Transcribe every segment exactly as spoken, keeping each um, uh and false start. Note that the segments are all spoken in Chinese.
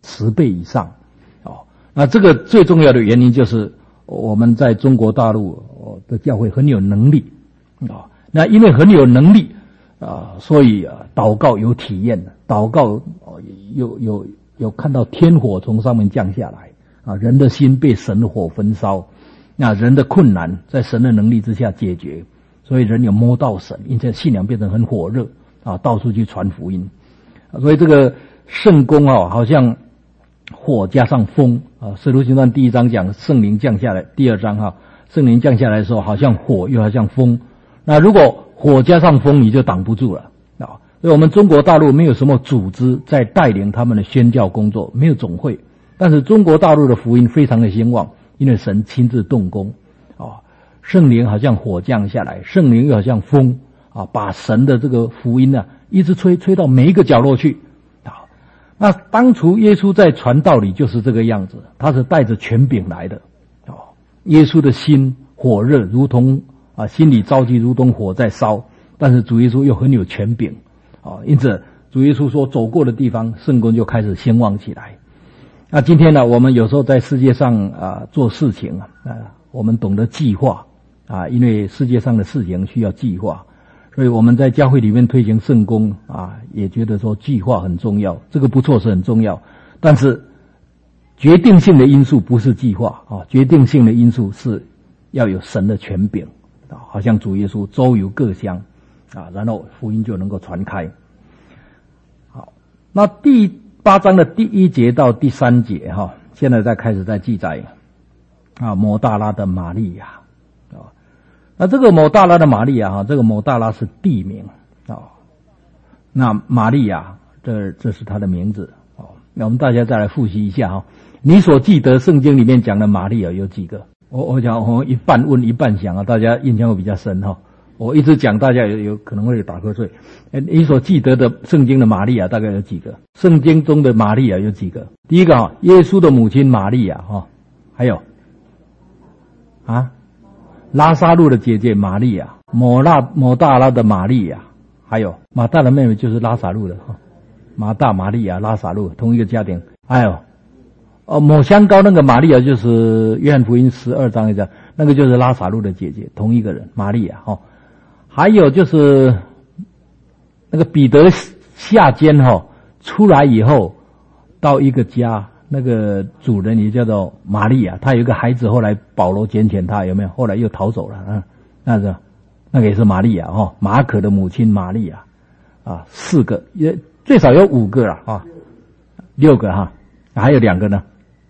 十倍以上。哦，那这个最重要的原因就是我们在中国大陆的教会很有能力啊，那因为很有能力啊，所以啊祷告有体验，祷告有有有看到天火从上面降下来啊，人的心被神的火焚烧，那人的困难在神的能力之下解决，所以人有摸到神，因此信仰变成很火热啊，到处去传福音。所以这个圣工啊，好像火加上风啊，《使徒行传》第一章讲圣灵降下来，第二章哈、啊，圣灵降下来的时候，好像火又好像风。那如果火加上风，你就挡不住了啊。所以我们中国大陆没有什么组织在带领他们的宣教工作，没有总会，但是中国大陆的福音非常的兴旺，因为神亲自动工啊，圣灵好像火降下来，圣灵又好像风啊，把神的这个福音呢、啊。一直吹吹到每一个角落去，啊，那当初耶稣在传道里就是这个样子，他是带着权柄来的，啊，耶稣的心火热，如同啊心里着急，如同火在烧，但是主耶稣又很有权柄，啊，因此主耶稣说走过的地方，圣工就开始兴旺起来。那今天呢，我们有时候在世界上啊做事情啊，啊，我们懂得计划啊，因为世界上的事情需要计划。所以我们在教会里面推行圣工啊，也觉得说计划很重要，这个不错是很重要，但是决定性的因素不是计划啊，决定性的因素是要有神的权柄啊，好像主耶稣周游各乡啊，然后福音就能够传开。好，那第八章的第一节到第三节哈，现在再开始在记载啊，抹大拉的玛利亚。那这个抹大拉的玛利亚哈，这个抹大拉是地名啊。那玛利亚，这这是她的名字哦。那我们大家再来复习一下哈，你所记得圣经里面讲的玛利亚有几个？我我讲我一半问一半想啊，大家印象会比较深哈。我一直讲，大家有有可能会打瞌睡。你所记得的圣经的玛利亚大概有几个？圣经中的玛利亚有几个？第一个哈，耶稣的母亲玛利亚哈，还有啊。拉撒路的姐姐玛利亚，抹拉抹大拉的玛利亚，还有马大的妹妹就是拉撒路的哈，马大、玛利亚、拉撒路同一个家庭。还有哦，抹香膏那个玛利亚就是约翰福音十二章一章，那个就是拉撒路的姐姐，同一个人玛利亚哈。还有就是那个彼得下监哈出来以后，到一个家。那个主人也叫做玛利亚，他有一个孩子，后来保罗拣选他，有没有？后来又逃走了啊，那个那个也是玛利亚哈，马可的母亲玛利亚啊，四个也最少有五个了啊，六个哈，还有两个呢。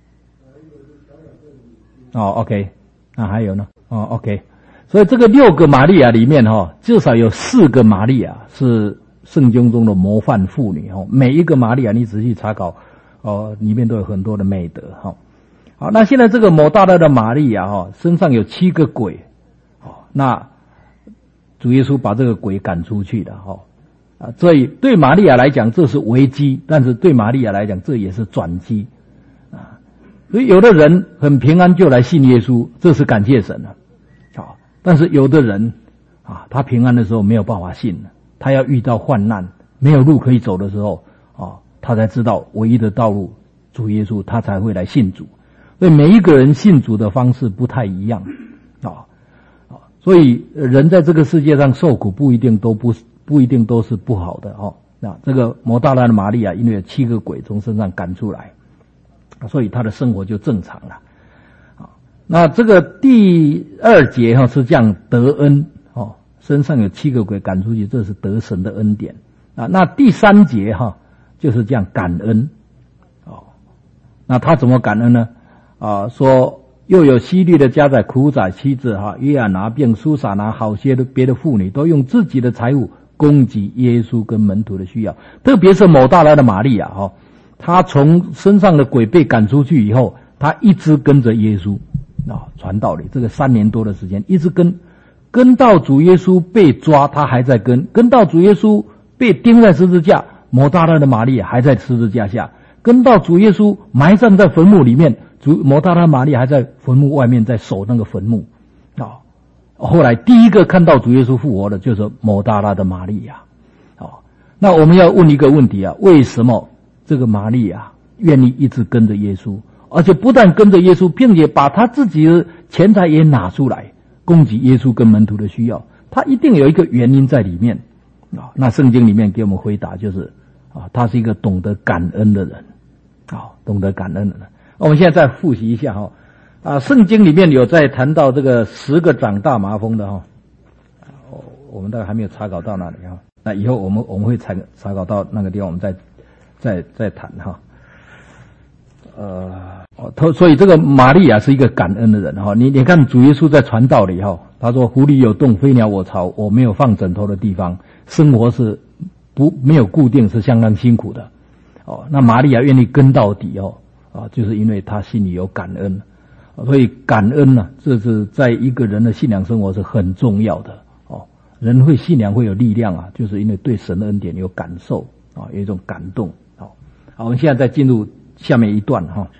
哦 ，OK， 那还有呢？哦 ，OK， 所以这个六个玛利亚里面哈，至少有四个玛利亚是圣经中的模范妇女哈，每一个玛利亚你仔细查考。哦，里面都有很多的美德哈。好，那现在这个抹大拉的玛利亚哈，身上有七个鬼，哦，那主耶稣把这个鬼赶出去了哈。啊，所以对玛利亚来讲这是危机，但是对玛利亚来讲这也是转机啊。所以有的人很平安就来信耶稣，这是感谢神了。好，但是有的人啊，他平安的时候没有办法信了，他要遇到患难，没有路可以走的时候啊。他才知道唯一的道路，主耶稣，他才会来信主。所以每一个人信主的方式不太一样啊啊，所以人在这个世界上受苦不一定都不不一定都是不好的哦。那这个抹大拉的玛利亚因为有七个鬼从身上赶出来，所以他的生活就正常了。啊，那这个第二节哈是这样得恩哦，身上有七个鬼赶出去，这是得神的恩典啊。那第三节哈。就是这样感恩，哦，那他怎么感恩呢？啊，说又有希律的家宰苦宰妻子哈，约翰拿并苏撒拿好些的别的妇女都用自己的财物供给耶稣跟门徒的需要，特别是抹大拉的玛利亚哈，她从身上的鬼被赶出去以后，她一直跟着耶稣啊传道理，这个三年多的时间一直跟，跟到主耶稣被抓，她还在跟，跟到主耶稣被钉在十字架。抹大拉的玛利亚还在十字架下，跟到主耶稣埋葬在坟墓里面，主抹大拉玛利亚还在坟墓外面在守那个坟墓啊。后来第一个看到主耶稣复活的就是抹大拉的玛利亚啊。那我们要问一个问题啊，为什么这个玛利亚愿意一直跟着耶稣，而且不但跟着耶稣，并且把他自己的钱财也拿出来供给耶稣跟门徒的需要，他一定有一个原因在里面啊。那圣经里面给我们回答就是啊，他是一个懂得感恩的人啊，懂得感恩的人。我们现在再复习一下哈啊，圣经里面有在谈到这个十个长大麻风的哈，我们大概还没有查考到那里哈。那以后我们我们会查查考到那个地方，我们再再再谈哈。呃，哦，所以这个玛利亚是一个感恩的人哈。你你看主耶稣在传道里哈，他说湖里有洞，飞鸟我巢，我没有放枕头的地方，生活是不没有固定，是相当辛苦的。哦，那玛利亚愿意跟到底哦，啊，就是因为他心里有感恩，所以感恩呢、啊，这是在一个人的信仰生活是很重要的。人会信仰会有力量啊，就是因为对神的恩典有感受啊，有一种感动。好，好，我们现在再进入下面一段哈。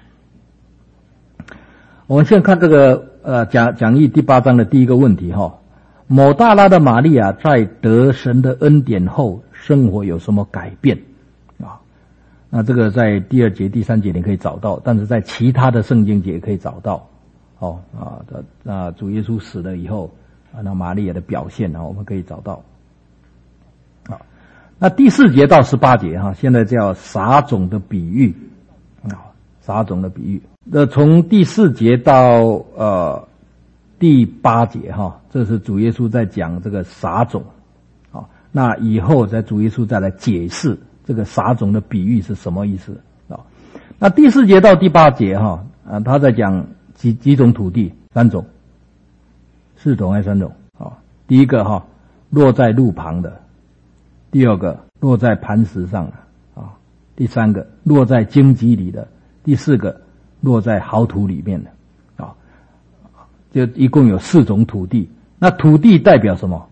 我们现在看这个呃讲讲义第八章的第一个问题哈，抹大拉的玛利亚在得神的恩典后，生活有什么改变啊？那这个在第二节、第三节你可以找到，但是在其他的圣经节也可以找到。哦啊，那主耶稣死了以后。啊，那玛利亚的表现啊，我们可以找到。啊，那第四节到十八节哈，现在叫撒种的比喻啊，撒种的比喻。那从第四节到呃第八节哈，这是主耶稣在讲这个撒种啊。那以后在主耶稣再来解释这个撒种的比喻是什么意思啊？那第四节到第八节哈，啊，他在讲几几种土地，三种。四种还是三种啊？第一个哈，落在路旁的；第二个落在磐石上的啊；第三个落在荆棘里的；第四个落在好土里面的啊。就一共有四种土地。那土地代表什么？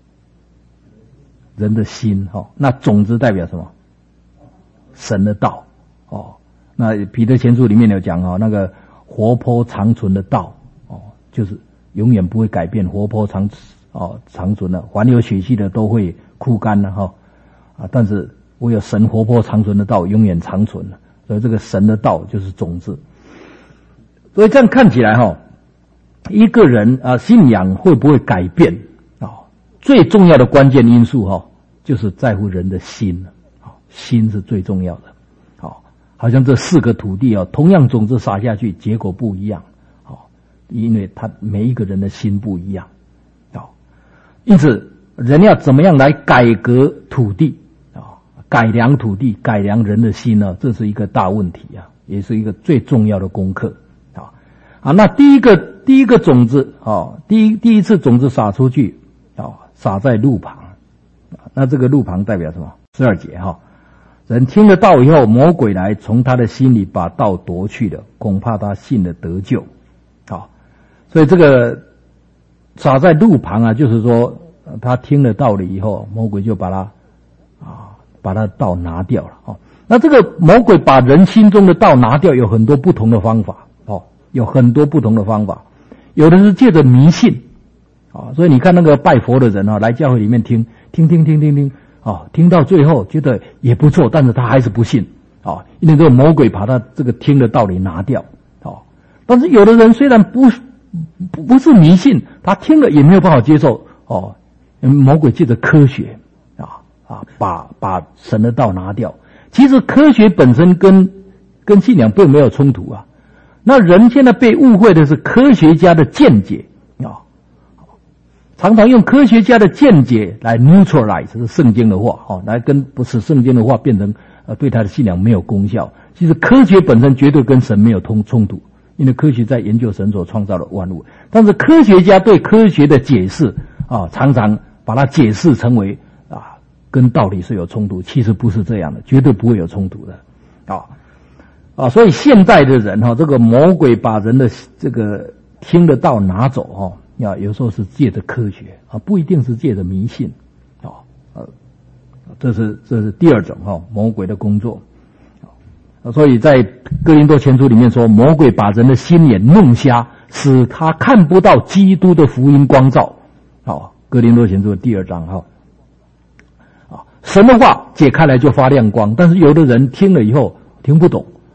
人的心哈。那种子代表什么？神的道哦。那彼得前书里面有讲哦，那个活泼长存的道哦，就是永远不会改变，活泼长哦长存的，凡有血气的都会枯干了哈啊！但是唯有神活泼长存的道永远长存了，所以这个神的道就是种子。所以这样看起来哈，一个人啊信仰会不会改变啊？最重要的关键因素哈，就是在乎人的心啊，心是最重要的。好，好像这四个土地啊，同样种子撒下去，结果不一样。因为他每一个人的心不一样，啊，因此人要怎么样来改革土地啊，改良土地，改良人的心呢？这是一个大问题啊，也是一个最重要的功课啊。啊，那第一个第一个种子啊，第一第一次种子撒出去啊，撒在路旁，那这个路旁代表什么？十二节哈，人听了道以后，魔鬼来从他的心里把道夺去了，恐怕他信了得救。所以这个撒在路旁啊，就是说他听了道理以后，魔鬼就把他啊把他道拿掉了哦。那这个魔鬼把人心中的道拿掉，有很多不同的方法哦，有很多不同的方法。有的是借着迷信啊，所以你看那个拜佛的人啊，来教会里面听听听听听听啊，听到最后觉得也不错，但是他还是不信啊，因为这个魔鬼把他这个听的道理拿掉啊。但是有的人虽然不不不是迷信，他听了也没有办法接受哦。魔鬼借着科学啊啊，把把神的道拿掉。其实科学本身跟跟信仰并没有冲突啊。那人现在被误会的是科学家的见解啊，常常用科学家的见解来 neutralize 是圣经的话哦，来跟不是圣经的话变成呃对他的信仰没有功效。其实科学本身绝对跟神没有通冲突。因为科学在研究神所创造的万物，但是科学家对科学的解释啊，常常把它解释成为啊跟道理是有冲突，其实不是这样的，绝对不会有冲突的啊啊！所以现在的人哈、啊，这个魔鬼把人的这个听得到拿走哈，啊，有时候是借着科学啊，不一定是借着迷信啊，呃，这是这是第二种哈、啊，魔鬼的工作。所以在哥林多前书里面说，魔鬼把人的心眼弄瞎，使他看不到基督的福音光照。好，哥林多前书第二章哈。啊，神的话解开来就发亮光，但是有的人听了以后听不懂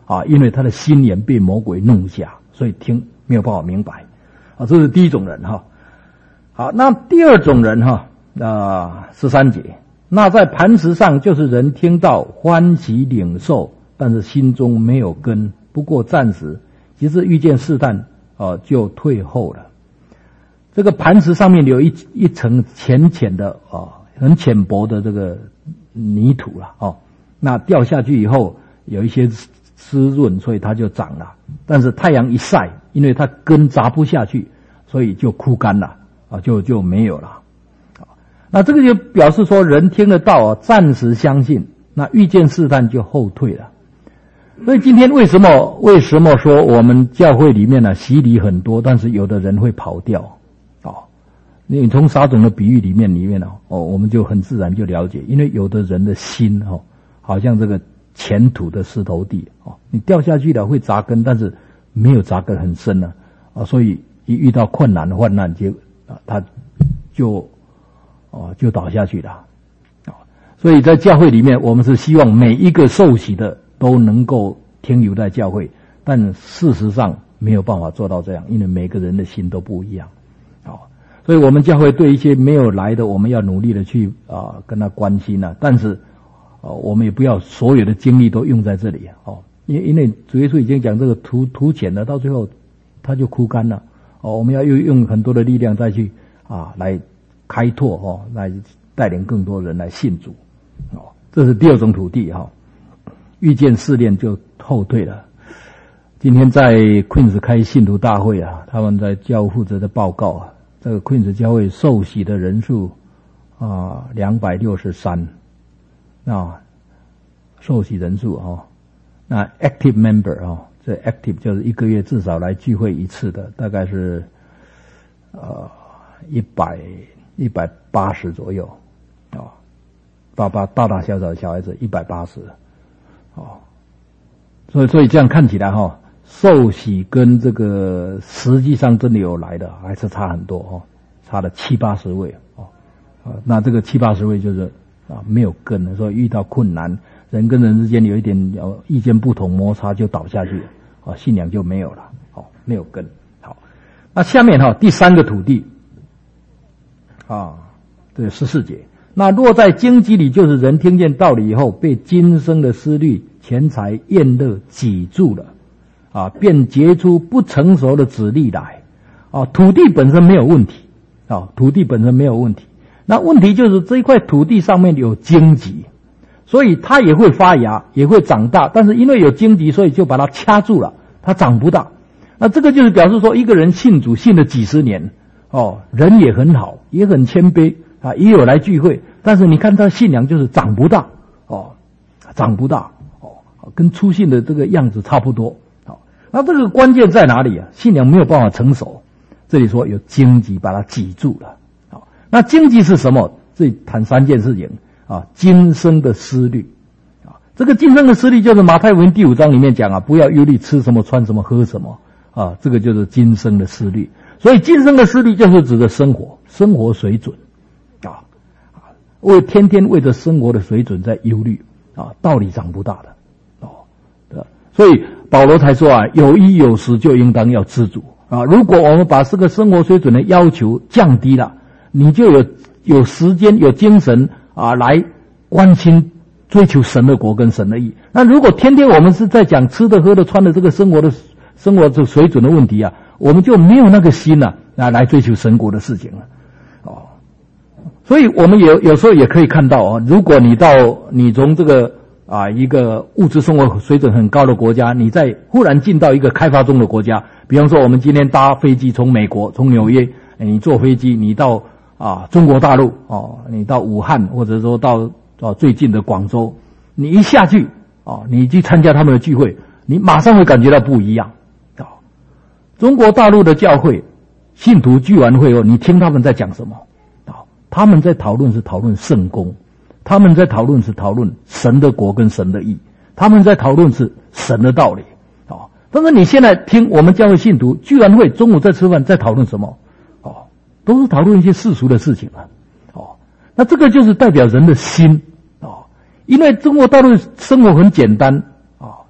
啊，因为他的心眼被魔鬼弄瞎，所以听没有办法明白啊，这是第一种人哈。好，那第二种人哈，啊十三节，那在磐石上就是人听到欢喜领受，但是心中没有根，不过暂时，即使遇见试探啊，就退后了。这个磐石上面有一一层浅浅的啊，很浅薄的这个泥土了哦，那掉下去以后有一些湿润，所以它就长了。但是太阳一晒，因为它根扎不下去，所以就枯干了啊，就就没有了。那这个就表示说，人听得到啊，暂时相信，那遇见试探就后退了。所以今天为什么为什么说我们教会里面呢、啊、洗礼很多，但是有的人会跑掉？哦，你从撒种的比喻里面里面呢、啊，哦，我们就很自然就了解，因为有的人的心哦，好像这个浅土的石头地哦，你掉下去了会扎根，但是没有扎根很深呢啊，所以一遇到困难患难就啊，他就哦就倒下去了啊。所以在教会里面，我们是希望每一个受洗的都能够停留在教会，但事实上没有办法做到这样，因为每个人的心都不一样。所以我们教会对一些没有来的，我们要努力的去啊跟他关心啊，但是啊我们也不要所有的精力都用在这里哦，因因为主耶稣已经讲这个土土浅了，到最后它就枯干了哦，我们要用用很多的力量再去啊来开拓哦，来带领更多人来信主哦，这是第二种土地哈、哦，遇见试炼就后退了。今天在 Queens 开信徒大会啊，他们在教务负责的报告啊。这个 Queens 教会受洗的人数啊，两百六十三啊，受洗人数啊，那 active member 啊，这 active 就是一个月至少来聚会一次的，大概是呃一百一百八十左右啊，大大大大小小的小孩子一百八十啊，所以所以这样看起来哈、哦。受洗跟这个实际上真的有来的还是差很多哦，差了七八十位哦，啊，那这个七八十位就是啊没有根，所以遇到困难，人跟人之间有一点意见不同摩擦就倒下去了，啊，信仰就没有了，哦，没有根。好，那下面哈、哦、第三个土地啊，这个十四节，那落在荆棘里，就是人听见道理以后，被今生的思虑、钱财、厌乐挤住了。啊，便结出不成熟的籽粒来。啊，土地本身没有问题，啊，土地本身没有问题。那问题就是这一块土地上面有荆棘，所以它也会发芽，也会长大。但是因为有荆棘，所以就把它掐住了，它长不大。那这个就是表示说，一个人信主信了几十年，哦，人也很好，也很谦卑啊，也有来聚会，但是你看他信仰就是长不大，哦，长不大，哦，跟初信的这个样子差不多。那这个关键在哪里啊？信仰没有办法成熟，这里说有荆棘把它挤住了。好，那荆棘是什么？这里谈三件事情啊，今生的思虑啊，这个今生的思虑就是马太福音第五章里面讲啊，不要忧虑吃什么穿什么喝什么啊，这个就是今生的思虑。所以今生的思虑就是指的生活，生活水准啊，为天天为着生活的水准在忧虑啊，道理长不大的哦，对，所以。保罗才说啊，有衣有食就应当要知足啊！如果我们把这个生活水准的要求降低了，你就有有时间有精神啊来关心追求神的国跟神的义。那如果天天我们是在讲吃的喝的穿的这个生活的生活的水准的问题啊，我们就没有那个心啊啊来追求神国的事情了哦。所以我们有有时候也可以看到啊，如果你到你从这个啊，一个物质生活水准很高的国家，你再忽然进到一个开发中的国家，比方说我们今天搭飞机从美国从纽约，你坐飞机你到啊中国大陆哦，你到武汉或者说到啊最近的广州，你一下去啊，你去参加他们的聚会，你马上会感觉到不一样啊。中国大陆的教会信徒聚完会后，你听他们在讲什么啊？他们在讨论是讨论圣功。他们在讨论是讨论神的国跟神的义，他们在讨论是神的道理哦。但是你现在听我们教会信徒聚完会中午在吃饭，在讨论什么哦？都是讨论一些世俗的事情啊哦。那这个就是代表人的心哦，因为中国大陆生活很简单啊、哦，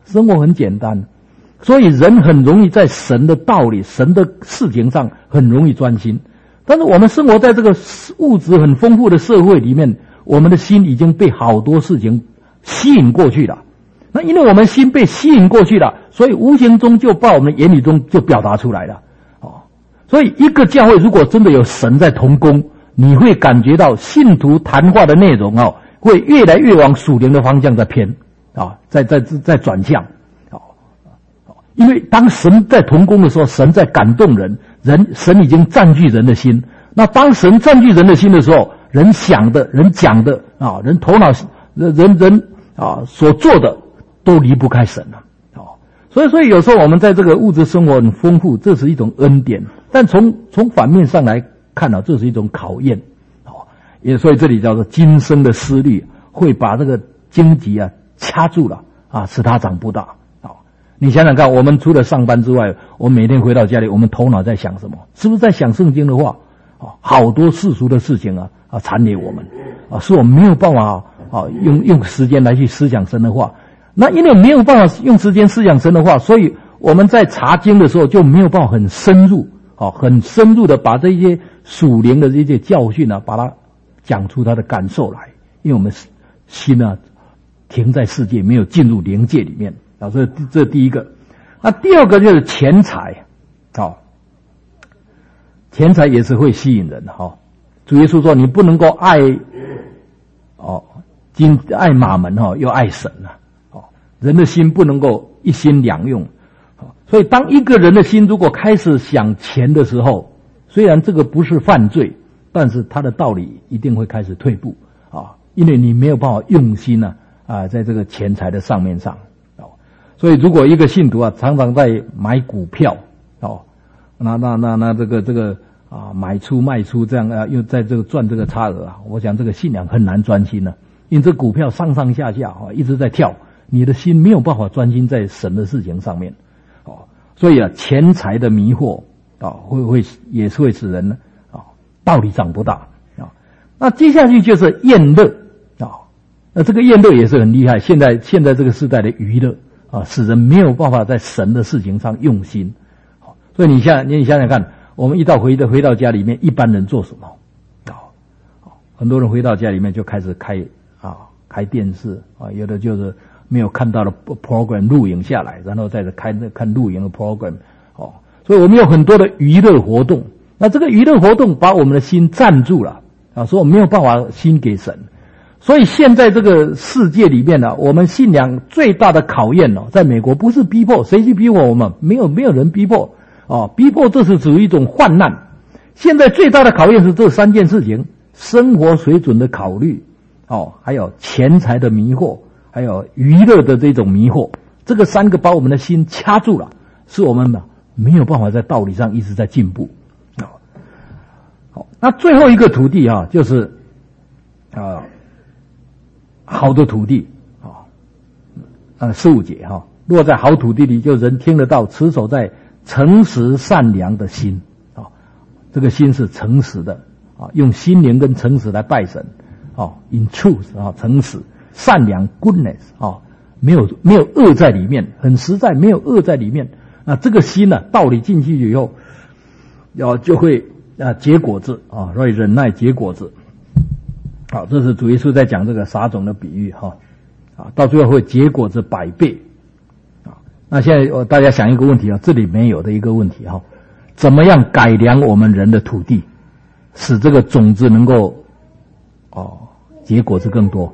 生活很简单，所以人很容易在神的道理、神的事情上很容易专心。但是我们生活在这个物质很丰富的社会里面，我们的心已经被好多事情吸引过去了。那因为我们心被吸引过去了，所以无形中就把我们言语中就表达出来了。哦，所以一个教会如果真的有神在同工，你会感觉到信徒谈话的内容哦，会越来越往属灵的方向在偏啊，在在在转向。哦，因为当神在同工的时候，神在感动人，人神已经占据人的心。那当神占据人的心的时候，人想的、人讲的啊，人头脑、人人人啊所做的都离不开神了。哦，所以所以有时候我们在这个物质生活很丰富，这是一种恩典，但从从反面上来看啊，这是一种考验。哦，也所以这里叫做今生的思虑会把这个荆棘啊掐住了啊，使它长不大。哦，你想想看，我们除了上班之外，我们每天回到家里，我们头脑在想什么？是不是在想圣经的话？哦，好多世俗的事情啊啊缠累我们啊，是我们没有办法啊用用时间来去思想神的话。那因为没有办法用时间思想神的话，所以我们在查经的时候就没有办法很深入啊，很深入的把这些属灵的这些教训啊，把它讲出他的感受来。因为我们心啊停在世界，没有进入灵界里面啊，这这第一个。那第二个就是钱财，好。钱财也是会吸引人哈。主耶稣说，你不能够爱哦金爱马门哈，又爱神啊。哦，人的心不能够一心两用。所以当一个人的心如果开始想钱的时候，虽然这个不是犯罪，但是他的道理一定会开始退步啊，因为你没有办法用心呢 啊, 啊，在这个钱财的上面上。哦，所以如果一个信徒啊常常在买股票哦。那那那那这个这个啊买出卖出这样啊，又在这个赚这个差额啊，我想这个信仰很难专心呢，因为这股票上上下下啊一直在跳，你的心没有办法专心在神的事情上面，哦，所以啊钱财的迷惑啊会会也是会使人呢啊道理长不大啊。那接下去就是厌乐啊，那这个厌乐也是很厉害，现在现在这个时代的娱乐啊，使人没有办法在神的事情上用心。所以你想，你想想看，我们一到回到回到家里面，一般人做什么？啊，很多人回到家里面就开始开啊开电视啊，有的就是没有看到的 program 录影下来，然后再开看录影的 program 哦。所以我们有很多的娱乐活动，那这个娱乐活动把我们的心占住了啊，所以我们没有办法心给神。所以现在这个世界里面呢、啊，我们信仰最大的考验哦，在美国不是逼迫，谁去逼迫我们？没有没有人逼迫。哦，逼迫这是属于一种患难。现在最大的考验是这三件事情：生活水准的考虑，哦，还有钱财的迷惑，还有娱乐的这种迷惑。这个三个把我们的心掐住了，是我们没有办法在道理上一直在进步。哦，好，那最后一个土地啊，就是啊、呃，好的土地啊，呃，十五节哈、啊，落在好土地里，就人听得到，持守在诚实善良的心啊，这个心是诚实的啊，用心灵跟诚实来拜神啊 ，in truth 啊，诚实善良 goodness 啊，没有没有恶在里面，很实在，没有恶在里面啊，这个心呢、啊，道理进去以后，要就会啊结果子啊，所以忍耐结果子。好，这是主耶稣在讲这个撒种的比喻哈，啊，到最后会结果子百倍。那现在我大家想一个问题啊，这里没有的一个问题哈，怎么样改良我们人的土地，使这个种子能够哦结果子更多？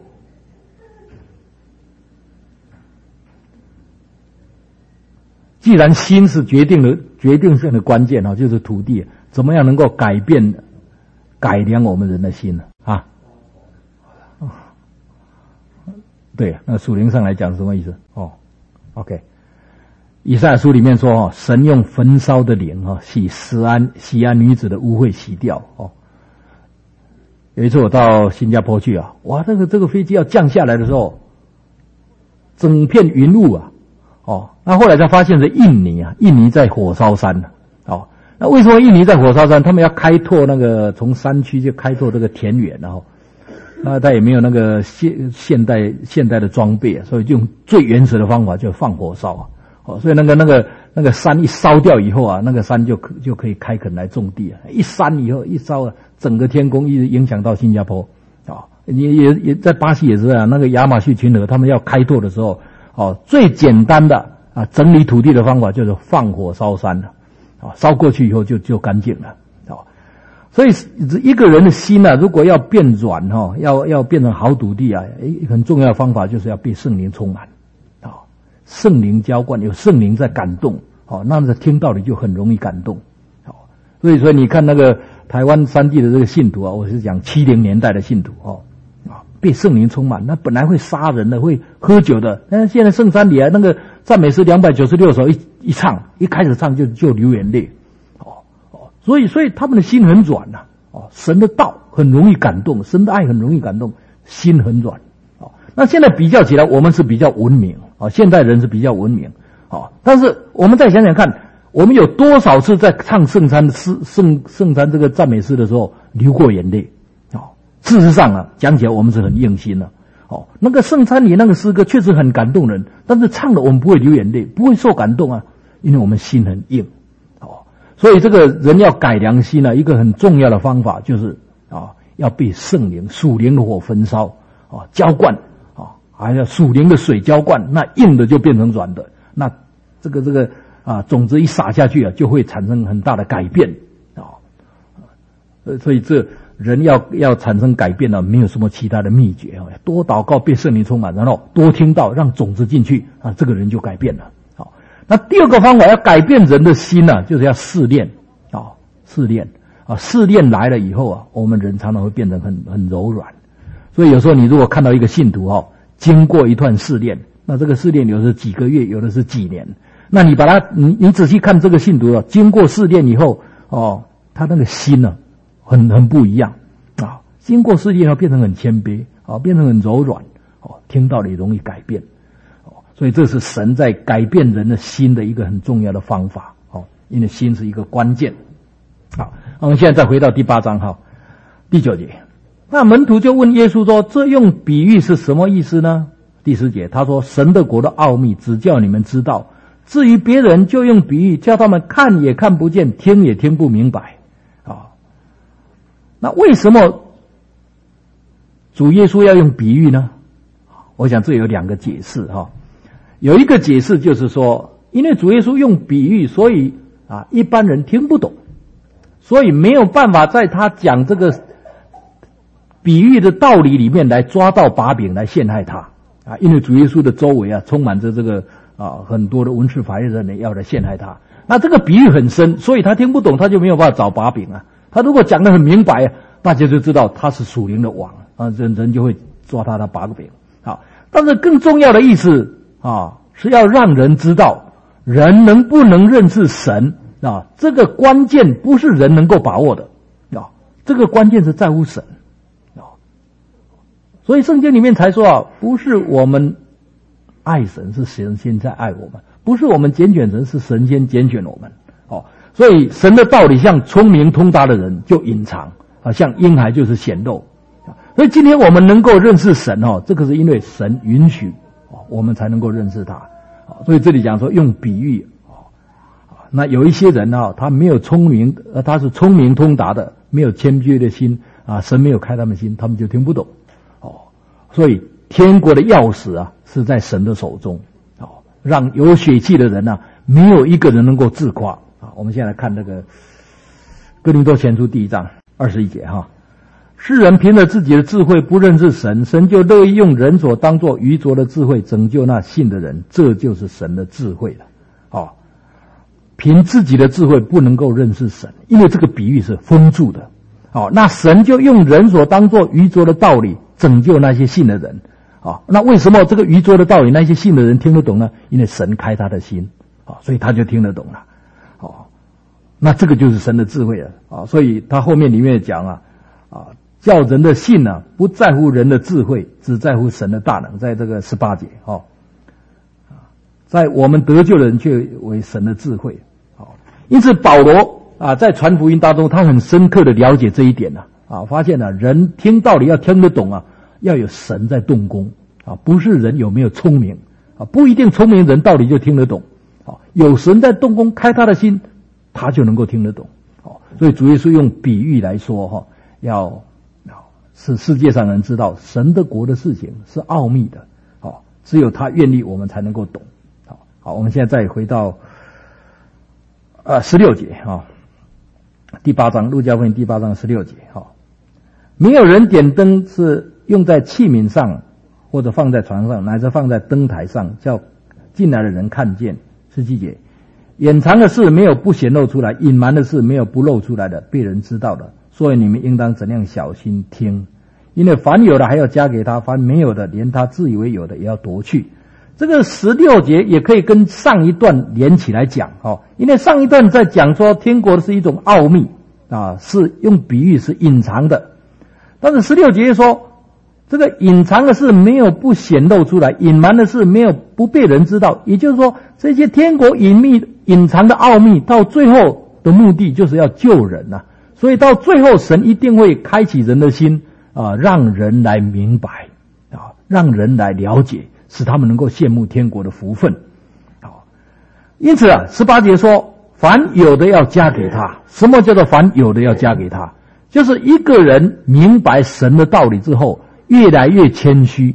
既然心是决定的决定性的关键哈，就是土地，怎么样能够改变改良我们人的心呢？啊？对，那属灵上来讲是什么意思？哦 ，OK。以赛亚书里面说哦，神用焚烧的灵哦，洗西安西安女子的污秽洗掉哦。有一次我到新加坡去啊，哇，这个这个飞机要降下来的时候，整片云雾啊，哦，那后来才发现是印尼啊，印尼在火烧山呢、啊，哦，那为什么印尼在火烧山？他们要开拓那个从山区就开拓这个田园，然后那他也没有那个现现代现代的装备，所以就用最原始的方法，就放火烧啊。哦，所以那个那个那个山一烧掉以后啊，那个山就可就可以开垦来种地啊。一山以后一烧啊，整个天空一直影响到新加坡啊。也也也在巴西也是啊，那个亚马逊群河他们要开拓的时候，哦，最简单的啊整理土地的方法就是放火烧山了，啊，烧过去以后就就干净了。所以一个人的心呢、啊，如果要变软哈、哦，要要变成好土地啊，很重要的方法就是要被圣灵充满，啊、哦，圣灵浇灌，有圣灵在感动，哦，那么听道理就很容易感动，哦，所以说你看那个台湾三地的这个信徒啊，我是讲七零年代的信徒哦，啊，被圣灵充满，那本来会杀人的，会喝酒的，但是现在圣餐礼啊，那个赞美诗两百九十六首一一唱，一开始唱就就流眼泪。所以，所以他们的心很软呐、啊，哦，神的道很容易感动，神的爱很容易感动，心很软，哦。那现在比较起来，我们是比较文明，哦，现代人是比较文明，哦。但是我们再想想看，我们有多少次在唱圣餐诗、圣圣餐这个赞美诗的时候流过眼泪，哦。事实上啊，讲起来我们是很用心的、啊，哦。那个圣餐里那个诗歌确实很感动人，但是唱了我们不会流眼泪，不会受感动啊，因为我们心很硬。所以这个人要改良心呢、啊，一个很重要的方法就是啊，要被圣灵属灵的火焚烧啊，浇灌啊，还要属灵的水浇灌，那硬的就变成软的，那这个这个啊种子一撒下去啊，就会产生很大的改变啊。所以这人要要产生改变呢、啊，没有什么其他的秘诀啊，多祷告被圣灵充满，然后多听到，让种子进去啊，这个人就改变了。那第二个方法要改变人的心呢、啊，就是要试炼啊、哦，试炼啊，试炼来了以后啊，我们人常常会变得很很柔软。所以有时候你如果看到一个信徒哦，经过一段试炼，那这个试炼有的是几个月，有的是几年，那你把他你你仔细看这个信徒啊，经过试炼以后哦，他那个心呢、啊，很很不一样啊，经过试炼后变成很谦卑啊，变成很柔软哦，听道理容易改变。所以这是神在改变人的心的一个很重要的方法，哦，因为心是一个关键。好，我们现在再回到第八章哈，第九节，那门徒就问耶稣说：“这用比喻是什么意思呢？”第十节，他说：“神的国的奥秘只叫你们知道，至于别人就用比喻，叫他们看也看不见，听也听不明白。”啊，那为什么主耶稣要用比喻呢？我想这有两个解释哈。有一个解释就是说，因为主耶稣用比喻，所以啊一般人听不懂，所以没有办法在他讲这个比喻的道理里面来抓到把柄来陷害他啊。因为主耶稣的周围啊充满着这个啊很多的文士法利赛人要来陷害他，那这个比喻很深，所以他听不懂，他就没有办法找把柄啊。他如果讲得很明白，大家就知道他是属灵的王啊，人人就会抓他的把柄。好，但是更重要的意思啊，是要让人知道人能不能认识神啊，这个关键不是人能够把握的啊，这个关键是在乎神啊。所以圣经里面才说啊，不是我们爱神，是神先在爱我们，不是我们拣选神，是神先拣选我们哦。所以神的道理像聪明通达的人就隐藏啊，像婴孩就是显露。所以今天我们能够认识神哦，这个是因为神允许我们才能够认识他。所以这里讲说用比喻，那有一些人啊，他没有聪明，呃，他是聪明通达的，没有谦卑的心啊，神没有开他们心，他们就听不懂。哦，所以天国的钥匙啊是在神的手中。哦，让有血气的人啊，没有一个人能够自夸啊。我们现在来看那个哥林多前书第一章二十一节哈。世人凭着自己的智慧不认识神，神就乐意用人所当作愚拙的智慧拯救那信的人，这就是神的智慧了。哦，凭自己的智慧不能够认识神，因为这个比喻是封住的。哦，那神就用人所当作愚拙的道理拯救那些信的人。哦，那为什么这个愚拙的道理那些信的人听得懂呢？因为神开他的心，哦，所以他就听得懂了。哦，那这个就是神的智慧了。哦，所以他后面里面讲啊，啊。叫人的信呢、啊，不在乎人的智慧，只在乎神的大能，在这个十八节哦，在我们得救的人却为神的智慧。好，因此保罗啊，在传福音当中，他很深刻的了解这一点呢、 啊，发现了、啊、人听道理要听得懂啊，要有神在动工啊，不是人有没有聪明啊，不一定聪明人道理就听得懂啊，有神在动工开他的心，他就能够听得懂。哦，所以主耶稣用比喻来说哈，要使世界上人知道神的国的事情是奥秘的，好，只有他愿意我们才能够懂。好，好，我们现在再回到呃十六节哈，第八章路加福音第八章十六节哈，没有人点灯是用在器皿上或者放在床上，乃是放在灯台上，叫进来的人看见。十七节，掩藏的事没有不显露出来，隐瞒的事没有不露出来的，被人知道的。所以你们应当怎样小心听，因为凡有的还要加给他，凡没有的连他自以为有的也要夺去。这个十六节也可以跟上一段连起来讲哦，因为上一段在讲说天国是一种奥秘啊，是用比喻是隐藏的，但是十六节说这个隐藏的事没有不显露出来，隐瞒的事没有不被人知道，也就是说这些天国隐秘隐藏的奥秘到最后的目的就是要救人啊，所以到最后神一定会开启人的心啊，让人来明白啊，让人来了解，使他们能够羡慕天国的福分啊。因此啊，十八节说凡有的要加给他。什么叫做凡有的要加给他？就是一个人明白神的道理之后，越来越谦虚，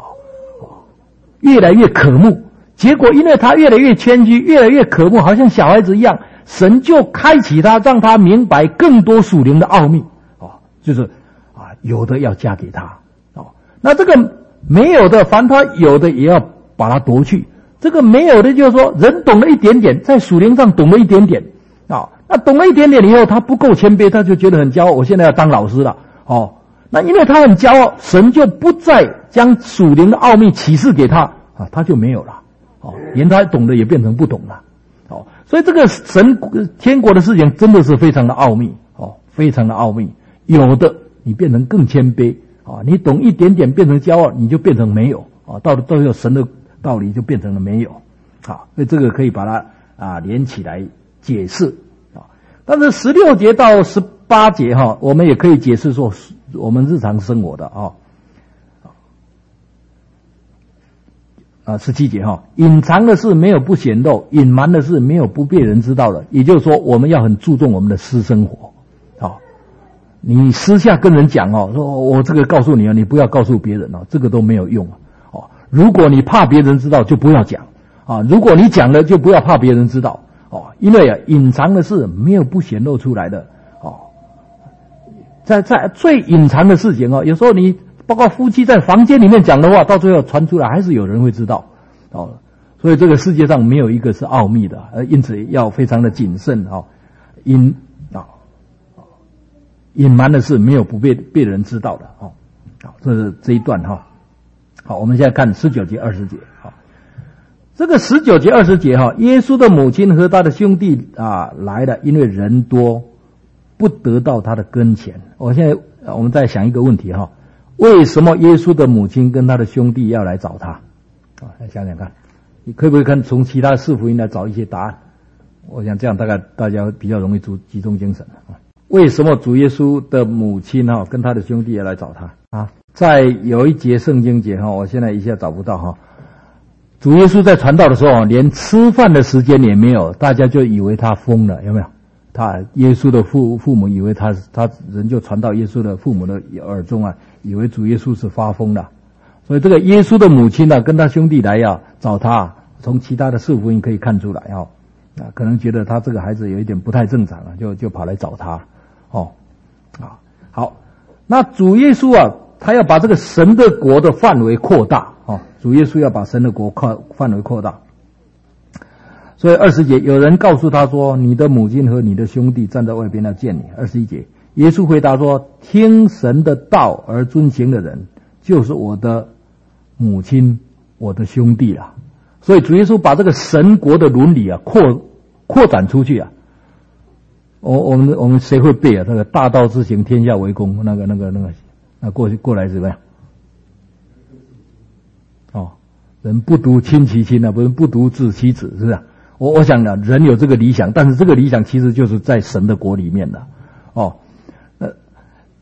越来越渴慕。结果因为他越来越谦虚，越来越渴慕，好像小孩子一样，神就开启他，让他明白更多属灵的奥秘啊，就是啊，有的要加给他啊。那这个没有的，凡他有的也要把它夺去。这个没有的，就是说人懂了一点点，在属灵上懂了一点点啊，那懂了一点点以后，他不够谦卑，他就觉得很骄傲，我现在要当老师了哦。那因为他很骄傲，神就不再将属灵的奥秘启示给他啊，他就没有了哦，连他懂的也变成不懂了哦。所以这个神天国的事情真的是非常的奥秘哦，非常的奥秘。有的你变成更谦卑啊，你懂一点点变成骄傲，你就变成没有啊，到最后神的道理就变成了没有啊。所以这个可以把它啊连起来解释啊。但是十六节到十八节哈，我们也可以解释说我们日常生活的啊啊十七节哈，隐藏的事没有不显露，隐瞒的事没有不被人知道的。也就是说，我们要很注重我们的私生活啊。你私下跟人讲哦，说我这个告诉你啊，你不要告诉别人哦，这个都没有用哦。如果你怕别人知道，就不要讲啊。如果你讲了，就不要怕别人知道哦，因为啊，隐藏的事没有不显露出来的哦。在在最隐藏的事情哦，有时候你包括夫妻在房间里面讲的话，到最后传出来，还是有人会知道哦。所以这个世界上没有一个是奥秘的，呃，因此要非常的谨慎哦。隐啊，隐瞒的事没有不被被人知道的哦。好，这是这一段哈、哦。好，我们现在看十九节、二十节。好，这个十九节、二十节哈，耶稣的母亲和他的兄弟啊来了，因为人多，不得到他的跟前。我现在我们再想一个问题哈，为什么耶稣的母亲跟他的兄弟要来找他？啊，来想想看，你可不可以看从其他四福音来找一些答案？我想这样大概大家比较容易集集中精神啊。为什么主耶稣的母亲哈跟他的兄弟要来找他啊？在有一节圣经节哈，我现在一下找不到哈。主耶稣在传道的时候，连吃饭的时间也没有，大家就以为他疯了，有没有？他耶稣的父父母以为他他人就传到耶稣的父母的耳中啊，以为主耶稣是发疯了。所以这个耶稣的母亲呢、啊，跟他兄弟来要找他，从其他的四福音可以看出来哦，啊，可能觉得他这个孩子有一点不太正常啊，就就跑来找他哦，啊，好，那主耶稣啊。他要把这个神的国的范围扩大哦，主耶稣要把神的国扩范围扩大。所以二十节有人告诉他说，你的母亲和你的兄弟站在外边要见你。二十一节耶稣回答说，听神的道而遵行的人，就是我的母亲，我的兄弟啊。所以主耶稣把这个神国的伦理啊扩扩展出去啊。我我们我们谁会背啊？这个大道之行，天下为公，那个那个那个。那过去过来怎么样？哦，人不独亲其亲啊，不是不独治其子，是不是？我我想呢，人有这个理想，但是这个理想其实就是在神的国里面的哦。呃，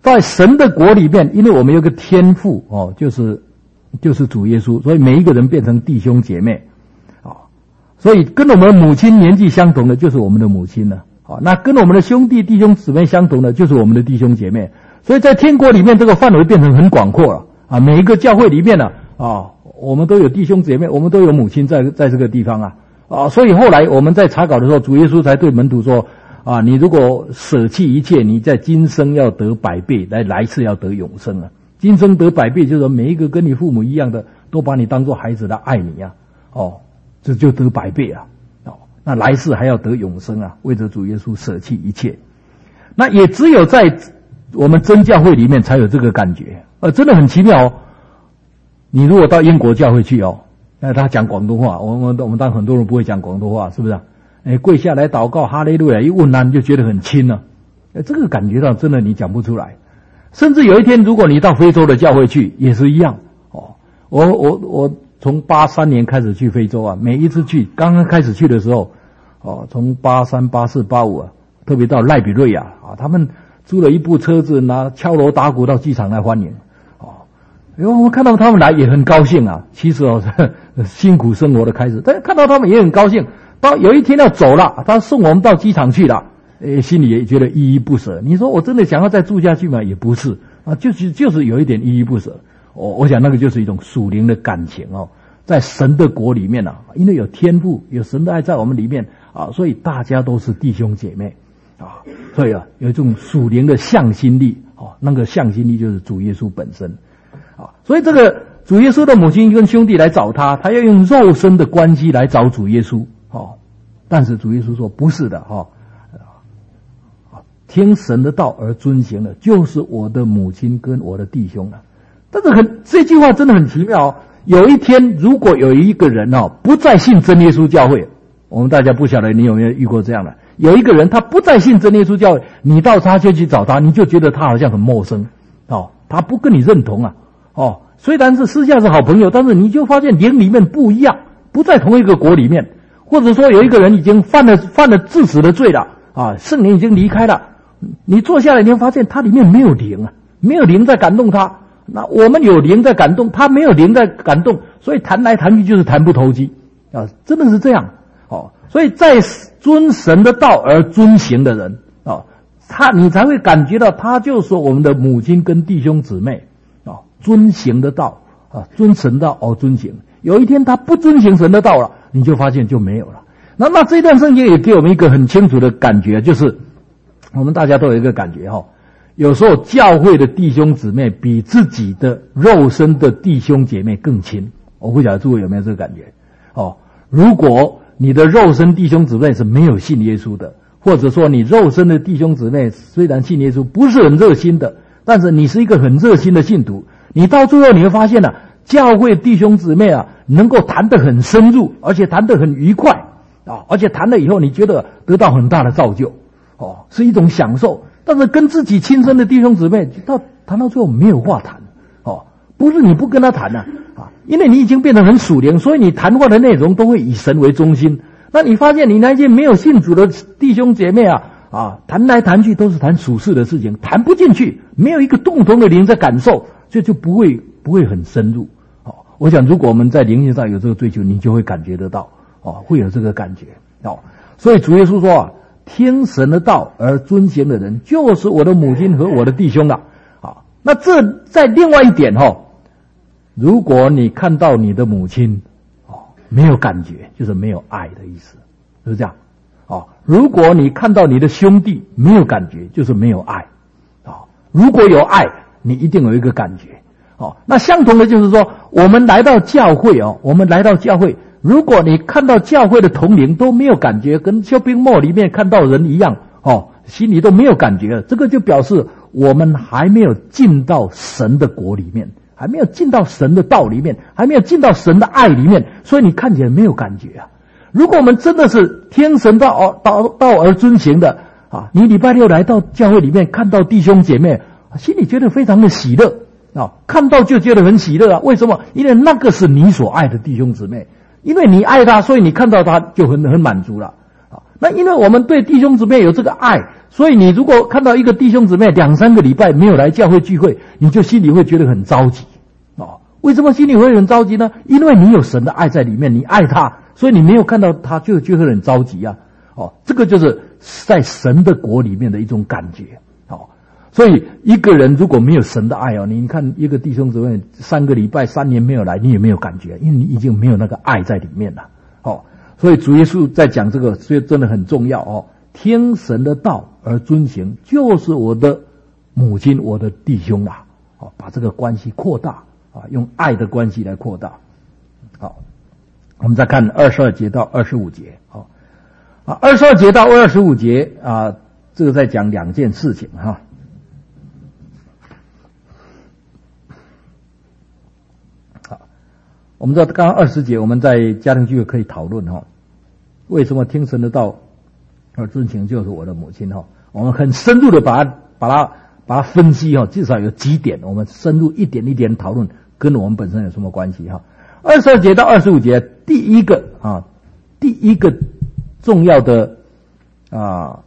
在神的国里面，因为我们有个天父哦，就是就是主耶稣，所以每一个人变成弟兄姐妹啊。所以跟我们的母亲年纪相同的，就是我们的母亲了。啊，那跟我们的兄弟弟兄姊妹相同的，就是我们的弟兄姐妹。所以在天国里面，这个范围变成很广阔了啊！每一个教会里面呢，啊，我们都有弟兄姐妹，我们都有母亲在在这个地方啊啊！所以后来我们在查考的时候，主耶稣才对门徒说啊，你如果舍弃一切，你在今生要得百倍，来来世要得永生啊！今生得百倍，就是说每一个跟你父母一样的，都把你当作孩子来爱你啊！哦，这就得百倍啊！那来世还要得永生啊！为着主耶稣舍弃一切，那也只有在我们真教会里面才有这个感觉，呃，真的很奇妙哦。你如果到英国教会去哦，那他讲广东话，我们我们当很多人不会讲广东话，是不是啊？哎，跪下来祷告哈利路亚，一问安就觉得很亲了，哎，这个感觉到真的你讲不出来。甚至有一天，如果你到非洲的教会去，也是一样哦。我我我。从八三年开始去非洲啊，每一次去，刚刚开始去的时候，哦，从八三、八四、八五啊，特别到赖比瑞亚啊，他们租了一部车子，拿敲锣打鼓到机场来欢迎，哦，因为我们看到他们来也很高兴啊。其实哦，辛苦生活的开始，但看到他们也很高兴。到有一天要走了，他送我们到机场去了，诶，心里也觉得依依不舍。你说我真的想要再住下去吗？也不是啊，就是就是有一点依依不舍。我、哦、我想那个就是一种属灵的感情哦，在神的国里面啊，因为有天父，有神的爱在我们里面啊，所以大家都是弟兄姐妹啊，所以啊，有一种属灵的向心力啊，那个向心力就是主耶稣本身啊，所以这个主耶稣的母亲跟兄弟来找他，他要用肉身的关系来找主耶稣哦，但是主耶稣说不是的哈、啊，听神的道而遵行的，就是我的母亲跟我的弟兄了。但是很这句话真的很奇妙哦。有一天，如果有一个人哦不再信真耶稣教会，我们大家不晓得你有没有遇过这样的？有一个人他不再信真耶稣教会，你到他就去找他，你就觉得他好像很陌生哦，他不跟你认同啊哦。虽然是私下是好朋友，但是你就发现灵里面不一样，不在同一个国里面，或者说有一个人已经犯了犯了致死的罪了啊，圣灵已经离开了，你坐下来你会发现他里面没有灵啊，没有灵在感动他。那我们有灵在感动，他没有灵在感动，所以谈来谈去就是谈不投机啊，真的是这样哦。所以在遵神的道而遵行的人啊，他你才会感觉到他就是我们的母亲跟弟兄姊妹啊，遵行的道啊，遵神道而遵行。有一天他不遵行神的道了，你就发现就没有了。那那这段圣经也给我们一个很清楚的感觉，就是我们大家都有一个感觉哈、哦。有时候教会的弟兄姊妹比自己的肉身的弟兄姐妹更亲，我不晓得诸位有没有这个感觉哦。如果你的肉身弟兄姊妹是没有信耶稣的，或者说你肉身的弟兄姊妹虽然信耶稣不是很热心的，但是你是一个很热心的信徒，你到最后你会发现啊，教会弟兄姊妹啊能够谈得很深入，而且谈得很愉快啊，而且谈了以后你觉得得到很大的造就哦，是一种享受。但是跟自己亲生的弟兄姊妹到谈到最后没有话谈哦，不是你不跟他谈啊啊，因为你已经变得很属灵，所以你谈话的内容都会以神为中心。那你发现你那些没有信主的弟兄姐妹啊啊，谈来谈去都是谈属世的事情，谈不进去，没有一个共同的灵在感受，所以就不会不会很深入哦。我想如果我们在灵性上有这个追求，你就会感觉得到哦，会有这个感觉哦。所以主耶稣说啊，听神的道而遵行的人，就是我的母亲和我的弟兄了。啊，那这在另外一点哈、哦，如果你看到你的母亲哦没有感觉，就是没有爱的意思，是不是这样？哦，如果你看到你的兄弟没有感觉，就是没有爱。哦，如果有爱，你一定有一个感觉。哦，那相同的就是说，我们来到教会哦，我们来到教会。如果你看到教会的同龄都没有感觉，跟 shopping mall 里面看到人一样哦，心里都没有感觉，这个就表示我们还没有进到神的国里面，还没有进到神的道里面，还没有进到神的爱里面，所以你看起来没有感觉啊。如果我们真的是听神道而道道而遵行的啊，你礼拜六来到教会里面看到弟兄姐妹，心里觉得非常的喜乐啊，看到就觉得很喜乐啊。为什么？因为那个是你所爱的弟兄姊妹。因为你爱他，所以你看到他就很很满足了。 那因为我们对弟兄姊妹有这个爱，所以你如果看到一个弟兄姊妹两三个礼拜没有来教会聚会，你就心里会觉得很着急哦。为什么心里会很着急呢？因为你有神的爱在里面，你爱他，所以你没有看到他就就会很着急啊。哦，这个就是在神的国里面的一种感觉。哦，所以一个人如果没有神的爱哦，你看一个弟兄姊妹三个礼拜、三年没有来，你也没有感觉，因为你已经没有那个爱在里面了。哦，所以主耶稣在讲这个，所以真的很重要哦。听神的道而遵行，就是我的母亲、我的弟兄啦。哦，把这个关系扩大啊，用爱的关系来扩大。好，我们再看二十二节到二十五节。好。啊，二十二节到二十五节啊，这个在讲两件事情哈。好，我们知道刚刚二十节我们在家庭聚会可以讨论哈，为什么听神的道而遵行就是我的母亲哈？我们很深入的把它把它把它分析哈，至少有几点，我们深入一点一点讨论，跟我们本身有什么关系哈？二十二节到二十五节，第一个啊，第一个。重要的啊，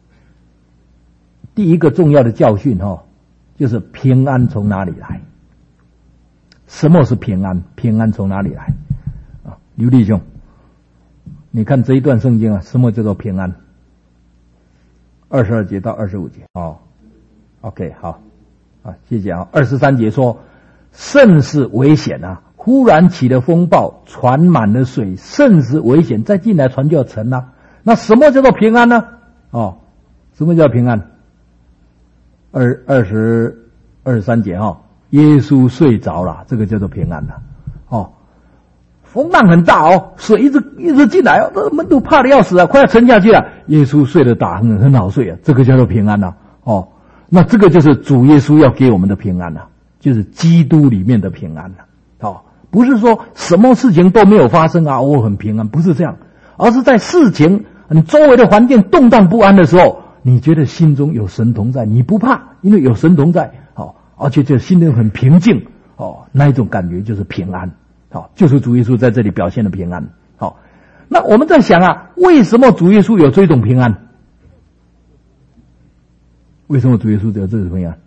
第一个重要的教训哈、哦，就是平安从哪里来？什么是平安？平安从哪里来？啊，刘弟兄，你看这一段圣经啊，什么叫做平安？二十二节到二十五节哦 ，OK 好啊，谢谢啊。二十三节说，甚是危险啊！忽然起了风暴，船满了水，甚是危险。再进来，船就要沉了。那什么叫做平安呢？哦，什么叫平安？二二十二十三节哈、哦，耶稣睡着了，这个叫做平安了。哦，风浪很大哦，水一直一直进来哦，这门徒怕的要死啊，快要沉下去了。耶稣睡得大，很很好睡啊，这个叫做平安了。哦，那这个就是主耶稣要给我们的平安了，就是基督里面的平安了。哦，不是说什么事情都没有发生啊，我很平安，不是这样，而是在事情。你周围的环境动荡不安的时候，你觉得心中有神同在，你不怕，因为有神同在，好，而且就心中很平静，哦，那一种感觉就是平安，好，就是主耶稣在这里表现的平安，好。那我们在想啊，为什么主耶稣有这种平安？为什么主耶稣有这种平安？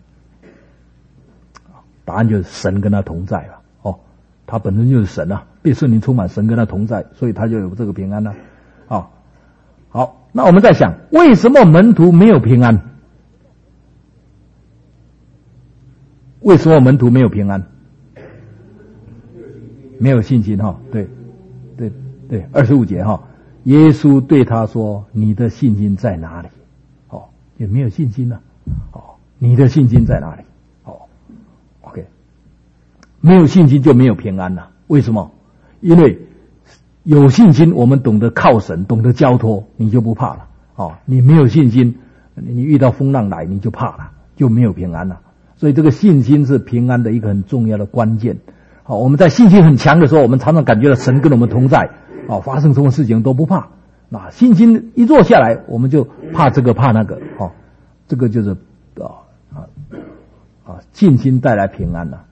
答案就是神跟他同在了，哦，他本身就是神啊，被圣灵充满，神跟他同在，所以他就有这个平安了，啊。好，那我们在想，为什么门徒没有平安？为什么门徒没有平安？没有信心哈，对，对对，二十五节哈，耶稣对他说：“你的信心在哪里？”哦，也没有信心了，哦，你的信心在哪里？哦 ，OK， 没有信心就没有平安了。为什么？因为有信心，我们懂得靠神，懂得交托，你就不怕了。哦，你没有信心，你遇到风浪来，你就怕了，就没有平安了。所以这个信心是平安的一个很重要的关键。好，我们在信心很强的时候，我们常常感觉到神跟我们同在。哦，发生什么事情都不怕。那信心一坐下来，我们就怕这个怕那个。哦，这个就是啊啊啊，信心带来平安了。